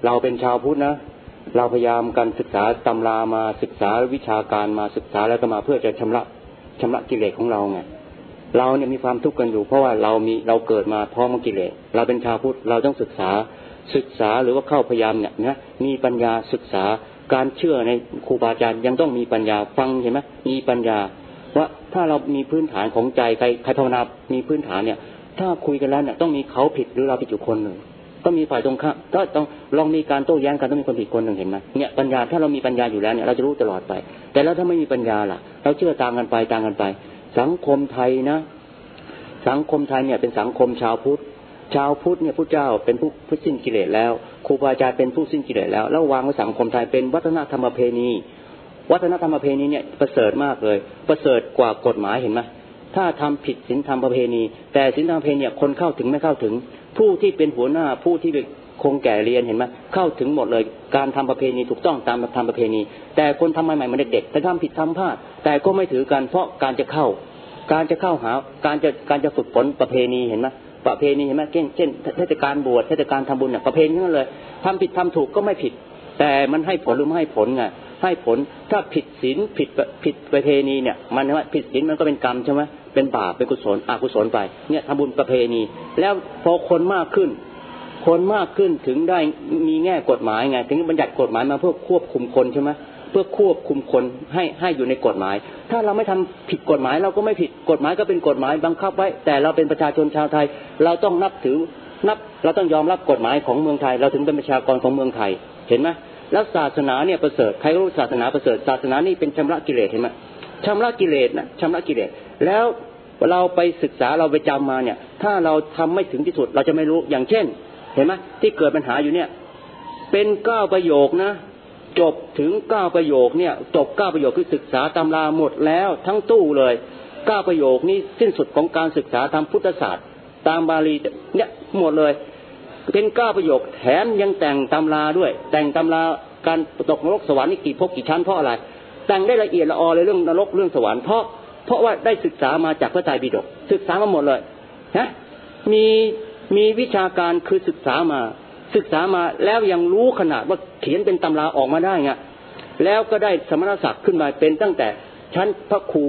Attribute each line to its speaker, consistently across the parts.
Speaker 1: เราเป็นชาวพุทธนะเราพยายามกันศึกษาตำรามาศึกษาวิชาการมาศึกษาแล้วก็มาเพื่อจะชำระกิเลสของเราไงเราเนี่ยมีความทุกข์กันอยู่เพราะว่าเราเกิดมาพร้อมกับกิเลสเราเป็นชาวพุทธเราต้องศึกษาหรือว่าเข้าพยายามเนี่ยนะมีปัญญาศึกษาการเชื่อในครูบาอาจารย์ยังต้องมีปัญญาฟังเห็นไหมมีปัญญาว่าถ้าเรามีพื้นฐานของใจใครภาวนามีพื้นฐานเนี่ยถ้าคุยกันแล้วเนี่ยต้องมีเขาผิดหรือเราผิดอยู่คนหนึ่งต้องมีฝ่ายตรงข้ามก็ต้องลองมีการโต้แย้งกันต้องมีคนผิดคนหนึ่งเห็นไหมเนี่ยปัญญาถ้าเรามีปัญญาอยู่แล้วเนี่ยเราจะรู้ตลอดไปแต่แล้วถ้าไม่มีปัญญาล่ะเราเชื่อต่างกันไปสังคมไทยนะสังคมไทยเนี่ยเป็นสังคมชาวพุทธเนี่ยพระเจ้าเป็นผู้สิ้นกิเลสแล้วครูบาอาจารย์เป็นผู้สิ้นกิเลสแล้ววางไว้สังคมไทยเป็นวัฒนธรรมประเพณีเนี่ยประเสริฐมากเลยประเสริฐกว่ากฎหมายเห็นไหมถ้าทำผิดศีลธรรมประเพณีแต่ศีลธรรมประเพณีเนี่ยคนเข้าถึงไม่เข้าถึงผู้ที่เป็นหัวหน้าผู้ที่คงแก่เรียนเห็นไหมเข้าถึงหมดเลยการทำประเพณีถูกต้องตามธรรมประเพณีแต่คนทำใหม่ๆมันเด็กๆแต่ทำผิดทำพลาดแต่ก็ไม่ถือกันเพราะการจะเข้าหาการจะฝึกฝนประเพณีเห็นไหมประเพณีเห็นไหมเช่นเทศกาลบวชเทศกาลทำบุญเนี่ยประเพณีนั่นเลยทำผิดทำถูกก็ไม่ผิดแต่มันให้ผลหรือไม่ให้ผลไงให้ผลถ้าผิดศีลผิดประเพณีเนี่ยมันว่าผิดศีลมันก็เป็นกรรมใช่ไหมเป็นบาปเป็นกุศลอกุศลไปเนี่ยทำบุญประเพณีแล้วพอคนมากขึ้นถึงได้มีแง่กฎหมายไงถึงบัญญัติกฎหมายมาเพื่อควบคุมคนใช่ไหมเพื่อควบคุมคนให้อยู่ในกฎหมายถ้าเราไม่ทำผิดกฎหมายเราก็ไม่ผิดกฎหมายก็เป็นกฎหมายบังคับไว้แต่เราเป็นประชาชนชาวไทยเราต้องเราต้องยอมรับกฎหมายของเมืองไทยเราถึงเป็นประชากรของเมืองไทยเห็นไหมแล้วศาสนาเนี่ยประเสริฐใครรู้ศาสนาประเสริฐศาสนานี่เป็นชำระกิเลสเห็นไหมชำระกิเลสแล้วเราไปศึกษาเราไปจำมาเนี่ยถ้าเราทำไม่ถึงที่สุดเราจะไม่รู้อย่างเช่นเห็นไหมที่เกิดปัญหาอยู่เนี่ยเป็น9ประโยคนะจบถึง9ประโยคเนี่ยจบ9ประโยคคือศึกษาตำราหมดแล้วทั้งตู้เลย9ประโยคนี้สิ้นสุดของการศึกษาทางพุทธศาสตร์ตามบาลีเนี่ยหมดเลยเป็น9ประโยคแถมยังแต่งตำราด้วยแต่งตำราการตกนรกสวรรค์นี่กี่ภพกี่ชั้นเพราะอะไรแต่งได้ละเอียดละออเลยเรื่องนรกเรื่องสวรรค์เพราะว่าได้ศึกษามาจากพระไตรปิฎกศึกษามาหมดเลยนะมีวิชาการคือศึกษามาแล้วยังรู้ขนาดว่าเขียนเป็นตำราออกมาได้ไงแล้วก็ได้สมณศักดิ์ขึ้นมาเป็นตั้งแต่ชั้นพระครู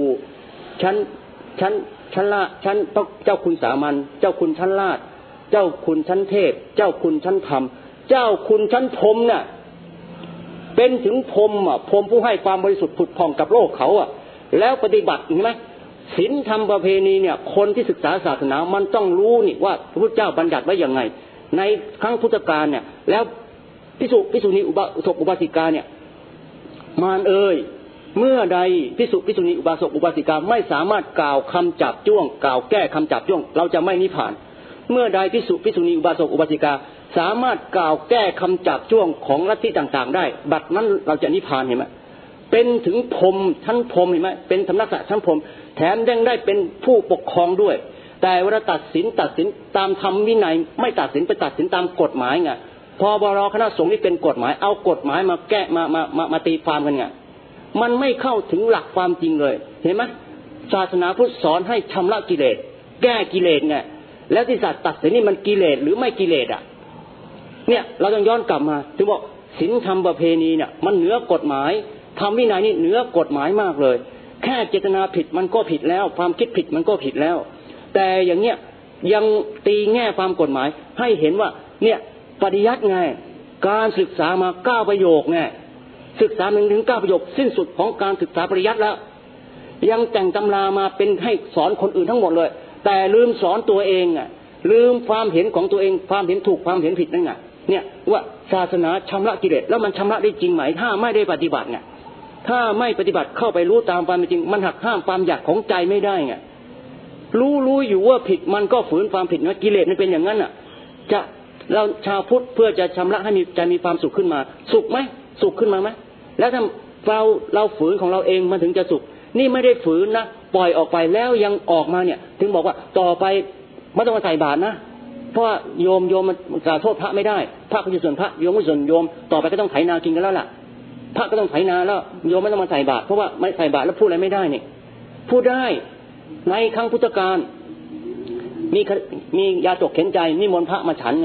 Speaker 1: ชั้นละชั้นพระเจ้าคุณสามัญเจ้าคุณชั้นลาดเจ้าคุณชั้นเทพเจ้าคุณชั้นธรรมเจ้าคุณชั้นพรหมน่ะเป็นถึงพรหมพรหมผู้ให้ความบริสุทธิ์ผุดผ่องกับโลกเขาแล้วปฏิบัติเห็นไหมศีลธรรมประเพณีเนี่ยคนที่ศึกษาศาสนามันต้องรู้นี่ว่าพระพุทธเจ้าบัญญัติไว้อย่างไงในครั้งพุทธกาลเนี่ยแล้วภิกษุณีอุบาสิกาเนี่ยมารเมื่อใดภิกษุณีอุบาสิกาไม่สามารถกล่าวคำจับจ้วงกล่าวแก้คำจับจ้วงเราจะไม่นิพพานเมื่อใดภิกษุณีอุบาสิกาสามารถกล่าวแก้คำจับจ้วงของลัทธิต่างๆได้บัดนั้นเราจะนิพพานเห็นไหมเป็นถึงพรหมชั้นพรหมเห็นไหมเป็นสมณศักดิ์ชั้นพรหมแถมยังได้เป็นผู้ปกครองด้วยแต่เวลาตัดสินตามธรรมวินัยไม่ตัดสินไปตัดสินตามกฎหมายไงพบรคณะสงฆ์นี่เป็นกฎหมายเอากฎหมายมาแก้มาตีความกันไงมันไม่เข้าถึงหลักความจริงเลยเห็นไหมศาสนาพุทธสอนให้ชำระกิเลสแก้กิเลสไงแล้วที่ศาสตร์ตัดสินนี่มันกิเลสหรือไม่กิเลสเนี่ยเราต้องย้อนกลับมาถึงบอกศีลธรรมประเพณีเนี่ยมันเหนือกฎหมายธรรมวินัยนี่เหนือกฎหมายมากเลยแค่เจตนาผิดมันก็ผิดแล้วความคิดผิดมันก็ผิดแล้วแต่อย่างเนี้ยยังตีแง่ความกฎหมายให้เห็นว่าเนี่ยปริยัติไงการศึกษามา9ประโยคไงศึกษา1 ถึง 9ประโยคสิ้นสุดของการศึกษาปริยัติแล้วยังแต่งตำรามาเป็นให้สอนคนอื่นทั้งหมดเลยแต่ลืมสอนตัวเองลืมความเห็นของตัวเองความเห็นถูกความเห็นผิดนั่นไงเนี่ยว่าศาสนาชำระกิเลสแล้วมันชำระได้จริงไหมถ้าไม่ได้ปฏิบัติไงถ้าไม่ปฏิบัติเข้าไปรู้ตามความเป็นจริงมันหักห้ามความอยากของใจไม่ได้ไงรู้อยู่ว่าผิดมันก็ฝืนความผิดนะกิเลสมันเป็นอย่างนั้นจะเราชาวพุทธเพื่อจะชำระให้มีใจมีความสุขขึ้นมาสุขไหมสุขขึ้นมาไหมแล้วถ้าเราฝืนของเราเองมันถึงจะสุขนี่ไม่ได้ฝืนนะปล่อยออกไปแล้วยังออกมาเนี่ยถึงบอกว่าต่อไปไม่ต้องมาใส่บาตรนะเพราะว่าโยมมันกล่าวโทษพระไม่ได้พระก็จะส่วนพระโยมก็ส่วนโยมต่อไปก็ต้องไถนากินกันแล้วล่ะพระก็ต้องไถนาแล้วโยมไม่ต้องมาใส่บาตรเพราะว่าไม่ใส่บาตรแล้วพูดอะไรไม่ได้นี่พูดได้ในครั้งพุทธกาลมียาจกเข็นใจนิมนต์พระมาฉันไง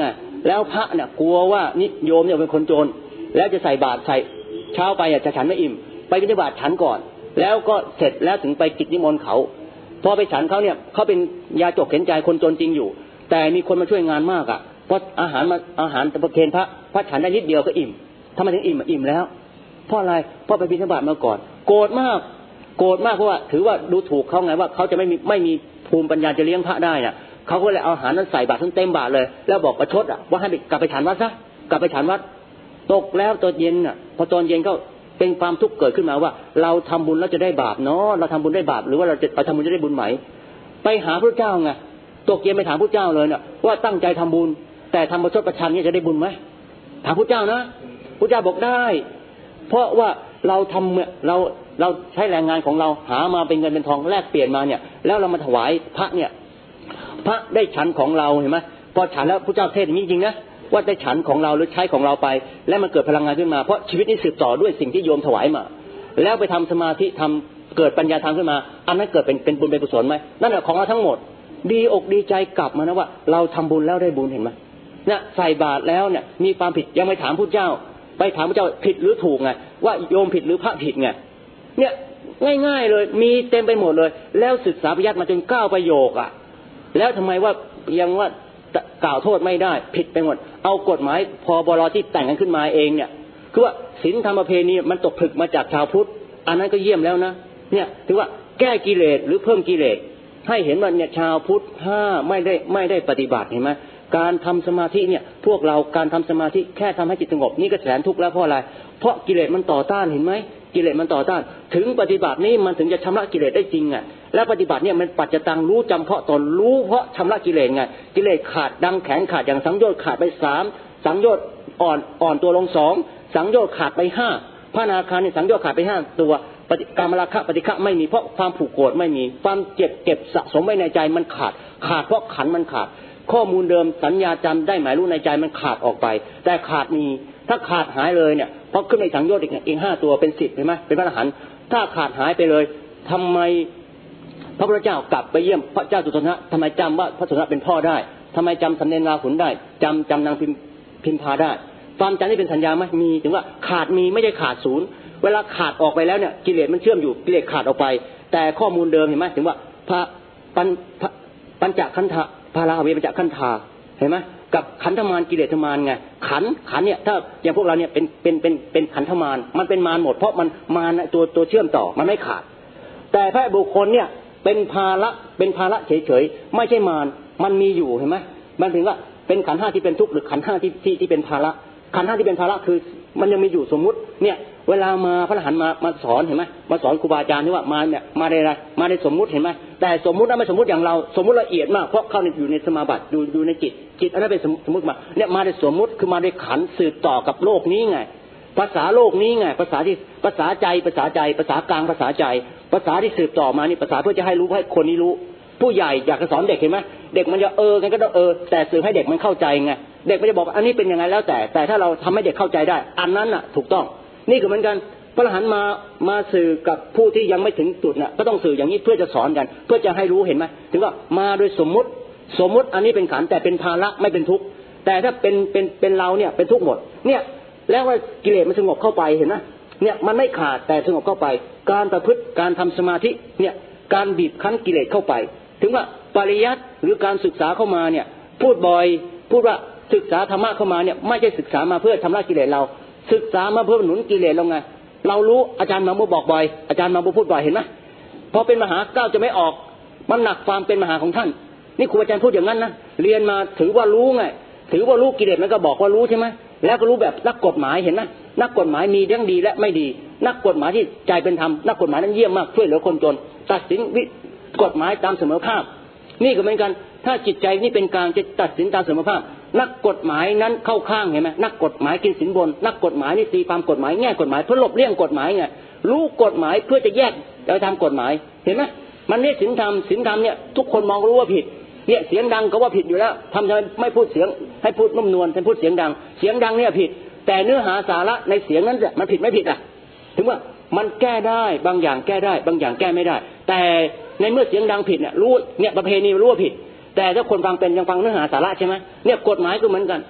Speaker 1: แล้วพระเนี่ยกลัวว่านิโยมเนี่ยเป็นคนโจรแล้วจะใส่บาตรใส่เช้าไปจะฉันไม่อิ่มไปบิณฑบาตฉันก่อนแล้วก็เสร็จแล้วถึงไปกิจนิมนต์เขาพอไปฉันเขาเนี่ยเขาเป็นยาจกเข็นใจคนจนจริงอยู่แต่มีคนมาช่วยงานมากเพราะอาหารตะประเคนพระฉันได้นิดเดียวก็อิ่มทำไมถึงอิ่มแล้วเพราะอะไรเพราะไปบิณฑบาตมาก่อนโกรธมากเพราะว่าถือว่าดูถูกเขาไงว่าเขาจะไม่มีภูมิปัญญาจะเลี้ยงพระได้น่ะเขาก็เลยเอาอาหารนั้นใส่บาตรทั้งเต็มบาตรเลยแล้วบอกประชดว่าให้กลับไปฉันวัดซะกลับไปฉันวัดตกแล้วตอนเย็นพอตอนเย็นก็เป็นความทุกข์เกิดขึ้นมาว่าเราทำบุญแล้วจะได้บาปเนาะเราทำบุญได้บาปหรือว่าเราทำบุญจะได้บุญไหมไปหาพระเจ้าไงตกเย็นไปถามพระเจ้าเลยว่าตั้งใจทำบุญแต่ทำประชดประชันเนี่ยจะได้บุญไหมถามพระเจ้านะพระเจ้าบอกได้เพราะว่าเราทำเราใช้แรงงานของเราหามาเป็นเงินเป็นทองแลกเปลี่ยนมาเนี่ยแล้วเรามาถวายพระเนี่ยพระได้ฉันของเราเห็นไหมพอฉันแล้วพระเจ้าเทศน์จริงๆนะว่าได้ฉันของเราหรือใช้ของเราไปและมันเกิดพลังงานขึ้นมาเพราะชีวิตนี้สืบต่อด้วยสิ่งที่โยมถวายมาแล้วไปทำสมาธิทำเกิดปัญญาธรรมขึ้นมาอันนั้นเกิดเป็นบุญเป็นกุศลไหมนั่นแหละของเราทั้งหมดดีอกดีใจกลับมานะว่าเราทำบุญแล้วได้บุญเห็นไหมเนี่ยใส่บาตรแล้วเนี่ยมีความผิดยังไม่ถามพระเจ้าไปถามพระเจ้าผิดหรือถูกไงว่าโยมผิดหรือพระผิดไงเนี่ยง่ายๆเลยมีเต็มไปหมดเลยแล้วศึกษาปริยัติมาจน9ประโยคแล้วทำไมว่ายังว่ากล่าวโทษไม่ได้ผิดไปหมดเอากฎหมายพบรที่แต่งกันขึ้นมาเองเนี่ยคือว่าศีลธรรมประเพณีมันตกผลึกมาจากชาวพุทธอันนั้นก็เยี่ยมแล้วนะเนี่ยถือว่าแก้กิเลสหรือเพิ่มกิเลสให้เห็นว่าเนี่ยชาวพุทธไม่ได้ปฏิบัติเห็นไหมการทำสมาธิเนี่ยพวกเราการทำสมาธิแค่ทำให้จิตสงบนี่ก็แสนทุกข์แล้วเพราะอะไรเพราะกิเลสมันต่อต้านเห็นไหมกิเลสมันต่อต้านถึงปฏิบัตินี้มันถึงจะชำระกิเลสได้จริงแล้วปฏิบัติเนี่ยมันปัจจตังรู้จำเพาะตนรู้เพราะชำระกิเลสกิเลสขาดดังแขนขาดอย่างสังโยชน์ขาดไป3สังโยชน์อ่อนตัวลง2สังโยชน์ขาดไป5พระอนาคามีสังโยชน์ขาดไป5ตัวกามราคะปฏิฆะไม่มีเพราะความผูกโกรธไม่มีความเก็บสะสมไว้ในใจมันขาดเพราะขันมันขาดข้อมูลเดิมสัญญาจำได้หมายรู้ในใจมันขาดออกไปแต่ขาดมีถ้าขาดหายเลยเนี่ยพอขึ้นในสังโยชน์อีก5ตัวเป็น10เห็นไหมเป็นพระอรหันต์ถ้าขาดหายไปเลยทำไมพระพุทธเจ้ากลับไปเยี่ยมพระเจ้าสุโธทนะทำไมจำว่าพระสุโธทนะเป็นพ่อได้ทำไมจำสำเนียงราหุลได้จำนางพิมพาได้ความจำนี่เป็นสัญญาไหมมีถึงว่าขาดมีไม่ได้ขาดศูนย์เวลาขาดออกไปแล้วเนี่ยกิเลสมันเชื่อมอยู่กิเลสขาดออกไปแต่ข้อมูลเดิมเห็นไหมถึงว่าพระปัญจขันธะพาราเวปัญจขันธาเห็นไหมกับขันธมารกิเลสมารไงขันเนี่ยถ้าอย่างพวกเราเนี่ยเป็นขันธมารมันเป็นมารหมดเพราะมันมารตัวเชื่อมต่อมันไม่ขาดแต่พระบุคคลเนี่ยเป็นภาระเฉยๆไม่ใช่มารมันมีอยู่เห็นไหมมันถึงว่าเป็นขันธ์5ที่เป็นทุกข์หรือขันธ์5ที่เป็นภาระขันธ์5ที่เป็นภาระคือมันยังมีอยู่สมมุติเนี่ยเวลามาพระอรหันต์มาสอนเห็นไหมมาสอนครูบาอาจารย์ที่ว่ามาเนี่ยมาในอะไรมาในสมมุติเห็นไหมแต่สมมุตินั้นไม่สมมุติอย่างเราสมมุติละเอียดมากเพราะเข้าอยู่ในสมาบัติอยู่ในจิตอันนั้นเป็นสมมุติมาเนี่ยมาในสมมุติคือมาในขันธ์สืบต่อกับโลกนี้ไงภาษาโลกนี้ไงภาษาใจภาษากลางภาษาใจภาษาที่สืบต่อมานี่ภาษาเพื่อจะให้รู้ให้คนนี้รู้ผู้ใหญ่อยากจะสอนเด็กเห็นไหมเด็กมันจะกันก็ต้องแต่สื่อให้เด็กมันเข้าใจไงเด็กมันจะบอกอันนี้เป็นยังไงแล้วแต่ถ้าเราทำให้เด็กเข้าใจได้อันนั้นน่ะถูกต้องนี่ก็เหมือนกันพระอรหันต์มาสื่อกับผู้ที่ยังไม่ถึงจุดน่ะก็ต้องสื่ออย่างนี้เพื่อจะสอนกันเพื่อจะให้รู้เห็นไหมถึงว่ามาโดยสมมุติอันนี้เป็นขันธ์แต่เป็นภาระไม่เป็นทุกข์แต่ถ้าเป็นเราเนี่ยเป็นทุกข์หมดเนี่ยแล้วว่ากิเลสมันสงบเข้าไปเห็นไหมเนี่ยมันไม่ขาดแต่สงบเข้าไปการประพฤติการทำสมาธิเนี่ยการบีบคั้นกิเลสเข้าไปถึงว่าปริยัติหรือการศึกษาเข้ามาเนี่ยพูดว่าศึกษาธรรมะเข้ามาเนี่ยไม่ใช่ศึกษามาเพื่อทำลายกิเลสเราศึกษามาเพื่อหนุนกิเลสเราไงเรารู้อาจารย์มาโมบอกบ่อยอาจารย์มาโมพูดบ่อยเห็นไหมพอเป็นมหาก้าวจะไม่ออกมันหนักความเป็นมหาของท่านนี่ครูอาจารย์พูดอย่างนั้นนะเรียนมาถือว่ารู้ไงถือว่ารู้กิเลสมันก็บอกว่ารู้ใช่ไหมแล้วก็รู้แบบนักกฎหมายเห็นไหมนักกฎหมายมีทั้งดีและไม่ดีนักกฎหมายที่ใจเป็นธรรมนักกฎหมายนั้นเยี่ยมมากช่วยเหลือคนจนตัดสินกฎหมายตามเสมอภาคนี่ก็เหมือนกันถ้าจิตใจนี่เป็นกลางจะตัดสินตามเสมอภาคนักกฎหมายนั้นเข้าข้างเห็นไหมนักกฎหมายกินสินบนนักกฎหมายนี่ตีความกฎหมายแง่กฎหมายเพื่อหลบเลี่ยงกฎหมายไงรู้กฎหมายเพื่อจะแยกโดยทำกฎหมายเห็นไหมมันนี่ศีลธรรมเนี่ยทุกคนมองรู้ว่าผิดเนี่ยเสียงดังก็ว่าผิดอยู่แล้วทำไมไม่พูดเสียงให้พูดนุ่มนวลให้พูดเสียงดังเนี่ยผิดแต่เนื้อหาสาระในเสียงนั้นมันผิดไม่ผิดอ่ะถึงว่ามันแก้ได้บางอย่างแก้ได้บางอย่างแก้ไม่ได้แต่ในเมื่อเสียงดังผิดเนี่ยรู้เนี่ยประเพณีรู้ว่าผิดแต่ถ้าคนฟังเป็นยังฟังเนื้อหาสาระใช่ไหมเนี่ยกฎหมายก็เหมือนกัน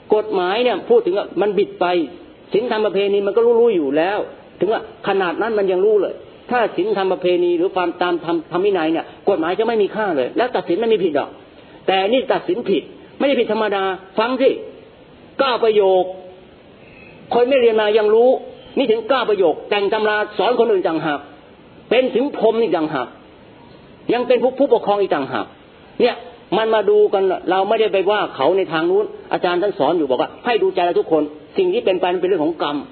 Speaker 1: กฎหมายเนี่ยพูดถึงว่ามันบิดไปศีลธรรมประเพณีมันก็รู้อยู่แล้วถึงว่าขนาดนั้นมันยังรู้เลยถ้าศีลธรรมประเพณีหรือความตามธรรมวินัยเนี่ยกฎหมายจะไม่มีค่าเลยแล้วตัดสินไม่มีผิดหรอกแต่นี่ตัดสินผิดไม่ได้ผิดธรรมดาฟังสิ9ประโยคคนไม่เรียนมายังรู้นี่ถึง9ประโยคแต่งตำราสอนคนอื่นต่างหากเป็นถึงพรหมอีกต่างหากยังเป็นผู้ปกครองอีกต่างหากเนี่ยมันมาดูกันเราไม่ได้ไปว่าเขาในทางนู้นอาจารย์ท่านสอนอยู่บอกว่าให้ดูใจเราทุกคนสิ่งที่เป็นไปเป็นเรื่องของกรรม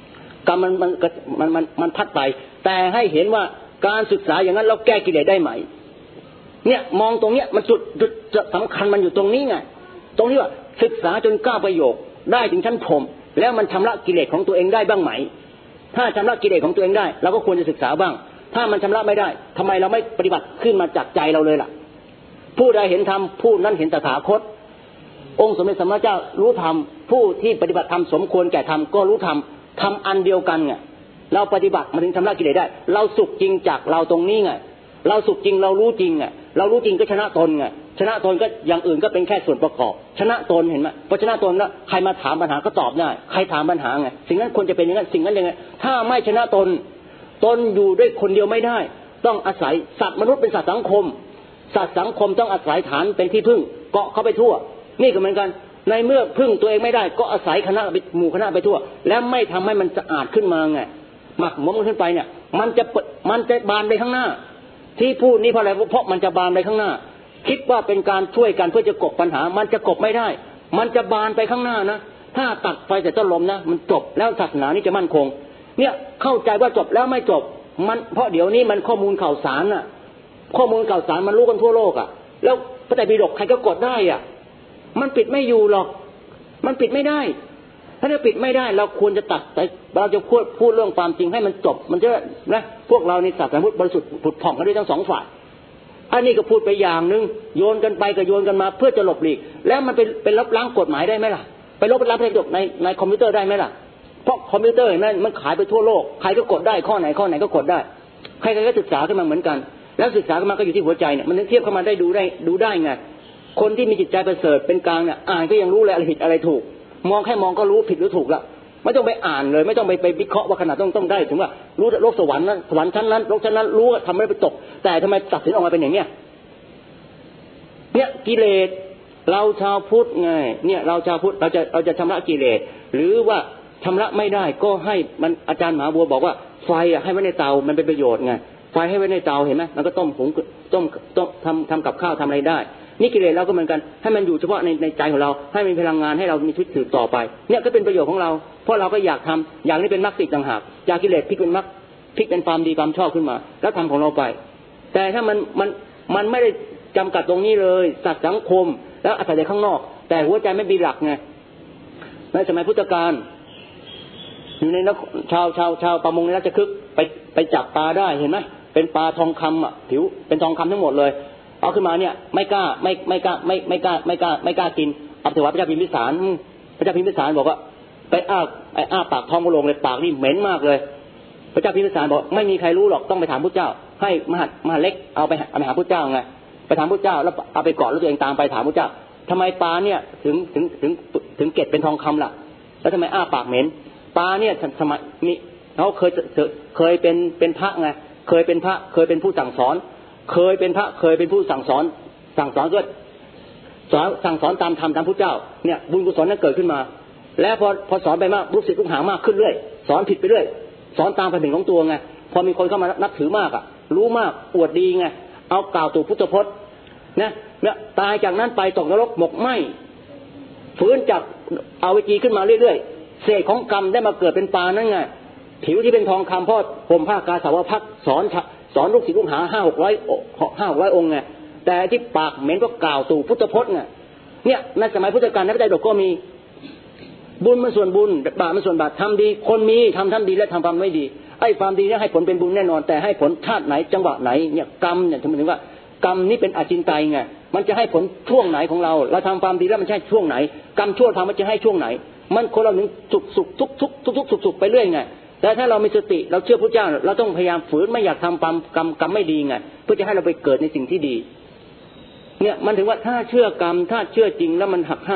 Speaker 1: มันพัดไปแต่ให้เห็นว่าการศึกษาอย่างนั้นเราแก้กิเลสได้ไหมเนี่ยมองตรงเนี้ยมันจุดสำคัญมันอยู่ตรงนี้ไงตรงที่ว่าศึกษาจน9ประโยคได้ถึงชั้นพรหมแล้วมันชำระกิเลสของตัวเองได้บ้างไหมถ้าชำระกิเลสของตัวเองได้เราก็ควรจะศึกษาบ้างถ้ามันชำระไม่ได้ทำไมเราไม่ปฏิบัติขึ้นมาจากใจเราเลยล่ะผู้ใดเห็นธรรมผู้นั้นเห็นตถาคตองค์สมเด็จสัมมาสัมพุทธเจ้ารู้ธรรมผู้ที่ปฏิบัติธรรมสมควรแก่ธรรมก็รู้ธรรมทำอันเดียวกันไงเราปฏิบัติมาถึงชำระกิเลสได้เราสุขจริงจากเราตรงนี้ไงเราสุขจริงเรารู้จริงไงเรารู้จริงก็ชนะตนไงชนะตนก็อย่างอื่นก็เป็นแค่ส่วนประกอบชนะตนเห็นไหมพอชนะตนแล้วใครมาถามปัญหาก็ตอบได้ใครถามปัญหาไงสิ่งนั้นควรจะเป็นอย่างนั้นสิ่งนั้นยังไงถ้าไม่ชนะตนอยู่ด้วยคนเดียวไม่ได้ต้องอาศัยสัตว์มนุษย์เป็นสัตว์สังคมสัตว์สังคมต้องอาศัยฐานเป็นที่พึ่งเกาะเข้าไปทั่วนี่ก็เหมือนกันในเมื่อพึ่งตัวเองไม่ได้ก็อาศัยคณะหมู่คณะไปทั่วแล้วไม่ทำให้มันสะอาดขึ้นมาไงหมักหมมขึ้นไปเนี่ยมันจะบานไปข้างหน้าที่พูดนี่เพราะอะไรเพราะมันจะบานไปข้างหน้าคิดว่าเป็นการช่วยกันเพื่อจะกบปัญหามันจะกบไม่ได้มันจะบานไปข้างหน้านะถ้าตัดไฟแต่ต้นลมนะมันจบแล้วศาสนานี้จะมั่นคงเนี่ยเข้าใจว่าจบแล้วไม่จบมันเพราะเดี๋ยวนี้มันข้อมูลข่าวสารน่ะข้อมูลข่าวสารมันรู้กันทั่วโลกอ่ะแล้วพระไตรปิฎกใครก็กดได้อ่ะมันปิดไม่อยู่หรอกมันปิดไม่ได้ถ้าจะปิดไม่ได้เราควรจะตัดเราจะพูดเรื่องความจริงให้มันจบมันจะนะพวกเราในศาสนาพุทธบริสุทธิ์ผุดผ่องกันด้วยทั้งสองฝ่ายอันนี้ก็พูดไปอย่างนึงโยนกันไปก็โยนกันมาเพื่อจะหลบหลีกแล้วมันเป็นลบล้างกฎหมายได้ไหมล่ะไปลบล้างพระไตรปิฎกในคอมพิวเตอร์ได้ไหมล่ะเพราะคอมพิวเตอร์เห็นไหมมันขายไปทั่วโลกใครก็กดได้ข้อไหนก็กดได้ใครก็ศึกษาขึ้นมาเหมือนกันแล้วศึกษาขึ้นมาก็อยู่ที่หัวใจเนี่ยมันเทียบเข้ามาได้ดูได้ไงคนที่มีจิตใจประเสริฐเป็นกลางเนี่ยอ่านก็ยังรู้เลยอะไรผิดอะไรถูกมองแค่มองก็รู้ผิดหรือถูกแล้วไม่ต้องไปอ่านเลยไม่ต้องไปวิเคราะห์ว่าขนาดต้องได้ถึงว่ารู้โลกสวรรค์นั้นสวรรค์ชั้นนั้นโลกชั้นนั้นรู้ทำไม่ไปตกแต่ทำไมตัดสินออกมาเป็นอย่างเนี้ยเนี่ยกิเลสเราชาวพุทธไงเนี่ยเราชาวพุทธเราจะชำระกิเลสหรือว่าชำระไม่ได้ก็ให้มันอาจารย์มหาบัวบอกว่าไฟให้ไว้ในเตามันเป็นประโยชน์ไงไฟให้ไว้ในเตาเห็นไหมมันก็ต้มทำกับข้าวทำอะไรได้นี่กิเลสเราก็เหมือนกันให้มันอยู่เฉพาะในใจของเราให้มีพลังงานให้เรามีชีวิตสืบต่อไปเนี่ยก็เป็นประโยชน์ของเราเพราะเราก็อยากทำอย่างนี้เป็นมรรคสิต่างหากจากกิเลสพลิกเป็นมรรคพลิกเป็นความดีความชอบขึ้นมาแล้วทำของเราไปแต่ถ้ามันไม่ได้จำกัดตรงนี้เลยสัตว์สังคมแล้วอาศัยแต่ข้างนอกแต่หัวใจไม่มีหลักไงในสมัยพุทธกาลอยู่ในชาวประมงในราชคฤห์ไปจับปลาได้เห็นไหมเป็นปลาทองคำอ่ะผิวเป็นทองคำทั้งหมดเลยเอาขึ้นมาเนี่ยไม่กล้ากินเอาถวายพระเจ้าพิมพิสารพระเจ้าพิมพิสารบอกว่าไปอ้าปากท้องกระโหลกเลยปากนี่เหม็นมากเลยพระเจ้าพิมพิสารบอกไม่มีใครรู้หรอกต้องไปถามพระเจ้าให้มหาเล็กเอาไปหาพระเจ้าไงไปถามพระเจ้าแล้วเอาไปกอดแล้วตัวเองตามไปถามพระเจ้าทำไมปลาเนี่ยถึงเกล็ดเป็นทองคำล่ะแล้วทำไมอ้าปากเหม็นปลาเนี่ยสมัยนี้เขาเคยเป็นพระไงเคยเป็นพระเคยเป็นผู้สั่งสอนเคยเป็นพระเคยเป็นผู้สั่งสอนด้วยสั่งสอนตามธรรมตามพระเจ้าเนี่ยบุญกุศลนั้นเกิดขึ้นมาแล้วพอสอนไปมากลูกศิษย์ลูกหามากขึ้นเรื่อยสอนผิดไปเรื่อยสอนตามความเห็นของตัวไงพอมีคนเข้ามานับถือมากอ่ะรู้มากอวดดีไงเอากล่าวตู่พุทธพจน์เนี่ยตายจากนั้นไปตกนรกหมกไหม้ฟื้นจากเอาวิจีขึ้นมาเรื่อยๆเศษของกรรมได้มาเกิดเป็นปลานั่นไงผิวที่เป็นทองคำพ่อห่มผ้ากาสาวพักสอนลูกศิษย์ลูกหา500-600 องค์ไงแต่ที่ปากเหม็นก็กล่าวตู่พุทธพจน์ไงเนี่ยในสมัยพุทธกาลในพระไตรปิฎกก็มีบุญมันส่วนบุญบาปมันส่วนบาปทำดีคนมีทำดีและทำความไม่ดีไอ้ความดีเนี่ยให้ผลเป็นบุญแน่นอนแต่ให้ผลชาติไหนจังหวะไหนเนี่ยกรรมเนี่ยถึงว่ากรรมนี่เป็นอจินไตยไงมันจะให้ผลช่วงไหนของเราทำความดีแล้วมันใช่ช่วงไหนกรรมชั่วทำมันจะให้ช่วงไหนมันคนเราหนึ่งสุขทุกไปเรื่อยไงแต่ถ้าเรามีสติเราเชื่อพระเจ้าเราต้องพยายามฝืนไม่อยากทำกรรมไม่ดีไงเพื่อจะให้เราไปเกิดในสิ่งที่ดีเนี่ยมันถึงว่าถ้าเชื่อกรรมถ้าเชื่อจริงแล้วมันหักห้าม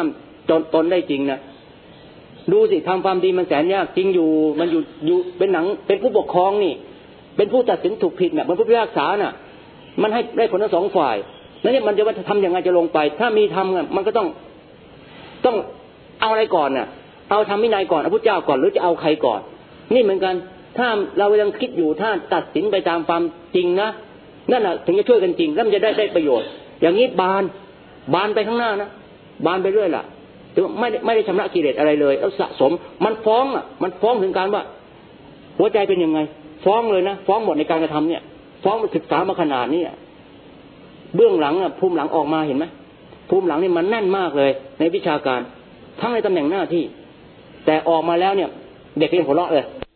Speaker 1: ตนได้จริงนะดูสิทำความดีมันแสนยากจริงอยู่มันอยู่เป็นหนังเป็นผู้ปกครองนี่เป็นผู้ตัดสินถูกผิดเนี่ยมันผู้พิพากษาน่ะมันให้ได้ผลทั้งสองฝ่ายแล้วเนี่ยมันจะทำยังไงจะลงไปถ้ามีทำมันก็ต้องเอาอะไรก่อนน่ะเอาทำวินัยก่อนเอาพระเจ้าก่อนหรือจะเอาใครก่อนนี่เหมือนกันถ้าเรายังคิดอยู่ถ้าตัดสินไปตามความจริงนะนั่นแหละถึงจะช่วยกันจริงแล้วมันจะได้ประโยชน์อย่างนี้บานไปข้างหน้านะบานไปเรื่อยล่ะแต่ไม่ได้ชำระกิเลสอะไรเลยแล้วสะสมมันฟ้องมันฟ้องถึงการว่าหัวใจเป็นยังไงฟ้องเลยนะฟ้องหมดในการกระทำเนี่ยฟ้องศึกษามาขนาดนี้เบื้องหลังภูมิหลังออกมาเห็นไหมภูมิหลังนี่มันแน่นมากเลยในวิชาการทั้งในตำแหน่งหน้าที่แต่ออกมาแล้วเนี่ยเด็กเรียนหัวเราะเลย